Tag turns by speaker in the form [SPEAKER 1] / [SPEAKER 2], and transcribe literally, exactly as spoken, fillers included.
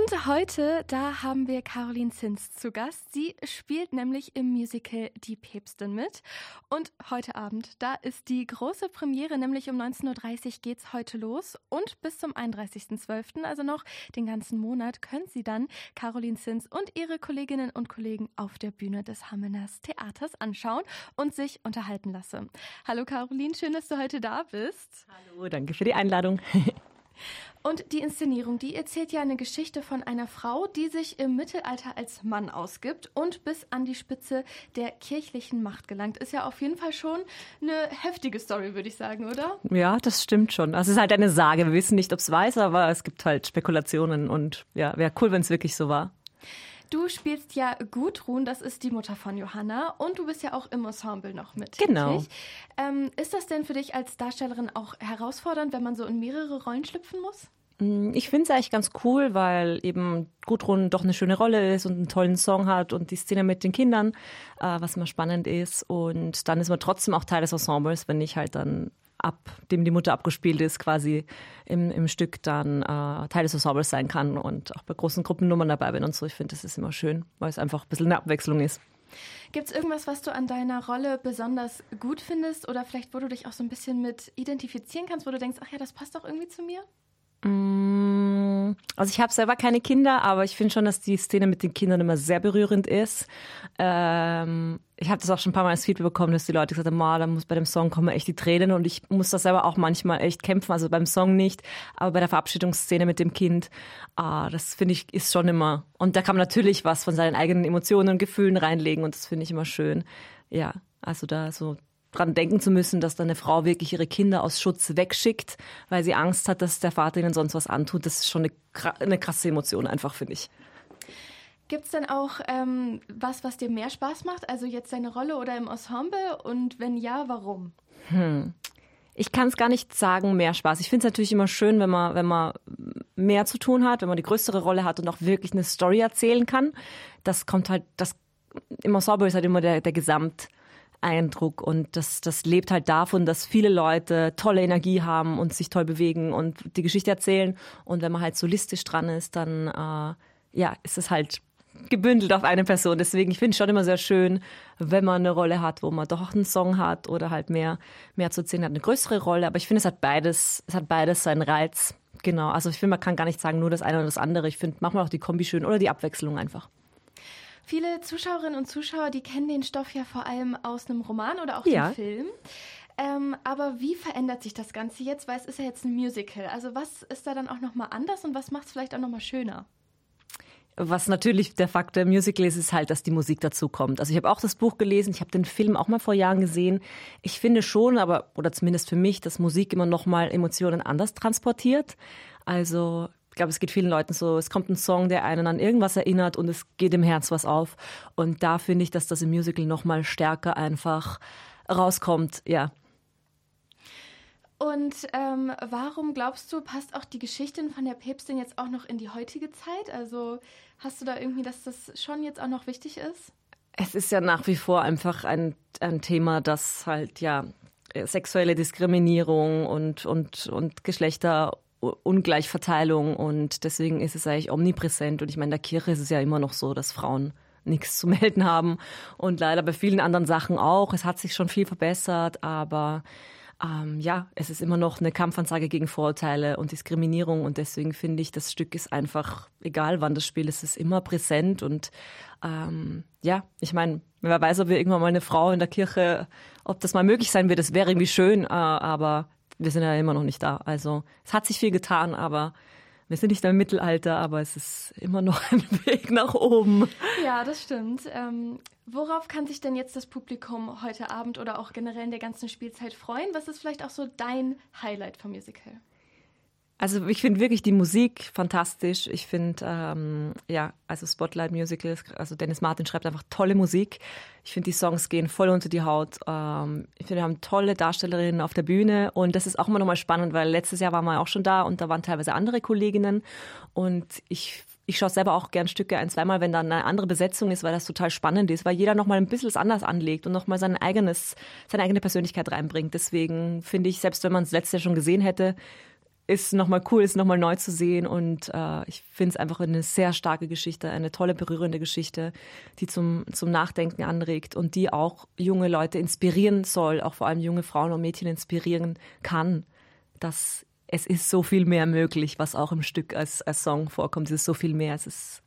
[SPEAKER 1] Und heute, da haben wir Caroline Zins zu Gast. Sie spielt nämlich im Musical Die Päpstin mit. Und heute Abend, da ist die große Premiere, nämlich um neunzehn Uhr dreißig geht's heute los. Und bis zum einunddreißigsten zwölften, also noch den ganzen Monat, können Sie dann Caroline Zins und ihre Kolleginnen und Kollegen auf der Bühne des Hammeners Theaters anschauen und sich unterhalten lassen. Hallo Caroline, schön, dass du heute da bist.
[SPEAKER 2] Hallo, danke für die Einladung.
[SPEAKER 1] Und die Inszenierung, die erzählt ja eine Geschichte von einer Frau, die sich im Mittelalter als Mann ausgibt und bis an die Spitze der kirchlichen Macht gelangt. Ist ja auf jeden Fall schon eine heftige Story, würde ich sagen, oder?
[SPEAKER 2] Ja, das stimmt schon. Also es ist halt eine Sage. Wir wissen nicht, ob es weiß, aber es gibt halt Spekulationen und ja, wäre cool, wenn es wirklich so war.
[SPEAKER 1] Du spielst ja Gudrun, das ist die Mutter von Johanna, und du bist ja auch im Ensemble noch mit.
[SPEAKER 2] Genau.
[SPEAKER 1] Ähm, ist das denn für dich als Darstellerin auch herausfordernd, wenn man so in mehrere Rollen schlüpfen muss?
[SPEAKER 2] Ich finde es eigentlich ganz cool, weil eben Gudrun doch eine schöne Rolle ist und einen tollen Song hat und die Szene mit den Kindern, äh, was immer spannend ist. Und dann ist man trotzdem auch Teil des Ensembles, wenn ich halt dann ab dem die Mutter abgespielt ist, quasi im, im Stück dann äh, Teil des Ensembles sein kann und auch bei großen Gruppennummern dabei bin und so. Ich finde, das ist immer schön, weil es einfach ein bisschen eine Abwechslung ist.
[SPEAKER 1] Gibt es irgendwas, was du an deiner Rolle besonders gut findest oder vielleicht, wo du dich auch so ein bisschen mit identifizieren kannst, wo du denkst, ach ja, das passt doch irgendwie zu mir?
[SPEAKER 2] Also ich habe selber keine Kinder, aber ich finde schon, dass die Szene mit den Kindern immer sehr berührend ist. Ähm, ich habe das auch schon ein paar Mal als Feedback bekommen, dass die Leute gesagt haben, da muss bei dem Song kommen echt die Tränen, und ich muss das selber auch manchmal echt kämpfen, also beim Song nicht, aber bei der Verabschiedungsszene mit dem Kind, ah, das finde ich ist schon immer, und da kann man natürlich was von seinen eigenen Emotionen und Gefühlen reinlegen und das finde ich immer schön. Ja, also da so dran denken zu müssen, dass dann eine Frau wirklich ihre Kinder aus Schutz wegschickt, weil sie Angst hat, dass der Vater ihnen sonst was antut. Das ist schon eine, eine krasse Emotion einfach, finde ich.
[SPEAKER 1] Gibt es denn auch ähm, was, was dir mehr Spaß macht? Also jetzt deine Rolle oder im Ensemble? Und wenn ja, warum?
[SPEAKER 2] Hm. Ich kann es gar nicht sagen, mehr Spaß. Ich finde es natürlich immer schön, wenn man, wenn man mehr zu tun hat, wenn man die größere Rolle hat und auch wirklich eine Story erzählen kann. Das kommt halt, das im Ensemble ist halt immer der, der Gesamt Eindruck, und das, das lebt halt davon, dass viele Leute tolle Energie haben und sich toll bewegen und die Geschichte erzählen, und wenn man halt solistisch dran ist, dann äh, ja, ist es halt gebündelt auf eine Person. Deswegen, ich finde es schon immer sehr schön, wenn man eine Rolle hat, wo man doch einen Song hat oder halt mehr, mehr zu erzählen hat, eine größere Rolle, aber ich finde, es hat beides, es hat beides seinen Reiz. Genau, also ich finde, man kann gar nicht sagen, nur das eine oder das andere. Ich finde, manchmal auch die Kombi schön oder die Abwechslung einfach.
[SPEAKER 1] Viele Zuschauerinnen und Zuschauer, die kennen den Stoff ja vor allem aus einem Roman oder auch
[SPEAKER 2] ja.
[SPEAKER 1] dem Film. Ähm, aber wie verändert sich das Ganze jetzt? Weil es ist ja jetzt ein Musical. Also was ist da dann auch nochmal anders und was macht es vielleicht auch nochmal schöner?
[SPEAKER 2] Was natürlich der Fakt der Musical ist, ist halt, dass die Musik dazu kommt. Also ich habe auch das Buch gelesen, ich habe den Film auch mal vor Jahren gesehen. Ich finde schon, aber oder zumindest für mich, dass Musik immer nochmal Emotionen anders transportiert. Also ich glaube, es geht vielen Leuten so, es kommt ein Song, der einen an irgendwas erinnert und es geht im Herz was auf. Und da finde ich, dass das im Musical noch mal stärker einfach rauskommt, ja.
[SPEAKER 1] Und ähm, warum glaubst du, passt auch die Geschichte von der Päpstin jetzt auch noch in die heutige Zeit? Also hast du da irgendwie, dass das schon jetzt auch noch wichtig ist?
[SPEAKER 2] Es ist ja nach wie vor einfach ein, ein Thema, das halt, ja, sexuelle Diskriminierung und, und, und Geschlechter Ungleichverteilung, und deswegen ist es eigentlich omnipräsent. Und ich meine, in der Kirche ist es ja immer noch so, dass Frauen nichts zu melden haben und leider bei vielen anderen Sachen auch. Es hat sich schon viel verbessert, aber ähm, ja, es ist immer noch eine Kampfansage gegen Vorurteile und Diskriminierung, und deswegen finde ich, das Stück ist einfach, egal wann das Spiel ist, es ist immer präsent. Und ähm, ja, ich meine, wer weiß, ob wir irgendwann mal eine Frau in der Kirche, ob das mal möglich sein wird, das wäre irgendwie schön, äh, aber wir sind ja immer noch nicht da. Also es hat sich viel getan, aber wir sind nicht im Mittelalter, aber es ist immer noch ein Weg nach oben.
[SPEAKER 1] Ja, das stimmt. Ähm, worauf kann sich denn jetzt das Publikum heute Abend oder auch generell in der ganzen Spielzeit freuen? Was ist vielleicht auch so dein Highlight vom Musical?
[SPEAKER 2] Also ich finde wirklich die Musik fantastisch. Ich finde, ähm, ja, also Spotlight Musicals, also Dennis Martin schreibt einfach tolle Musik. Ich finde, die Songs gehen voll unter die Haut. Ähm, ich finde, wir haben tolle Darstellerinnen auf der Bühne, und das ist auch immer nochmal spannend, weil letztes Jahr waren wir auch schon da und da waren teilweise andere Kolleginnen, und ich Ich schaue selber auch gern Stücke ein, zweimal, wenn dann eine andere Besetzung ist, weil das total spannend ist, weil jeder nochmal ein bisschen anders anlegt und nochmal sein eigenes, seine eigene Persönlichkeit reinbringt. Deswegen finde ich, selbst wenn man es letztes Jahr schon gesehen hätte, ist nochmal cool, ist nochmal neu zu sehen und äh, ich finde es einfach eine sehr starke Geschichte, eine tolle, berührende Geschichte, die zum, zum Nachdenken anregt und die auch junge Leute inspirieren soll, auch vor allem junge Frauen und Mädchen inspirieren kann, dass es ist so viel mehr möglich, was auch im Stück als, als Song vorkommt. Es ist so viel mehr, es ist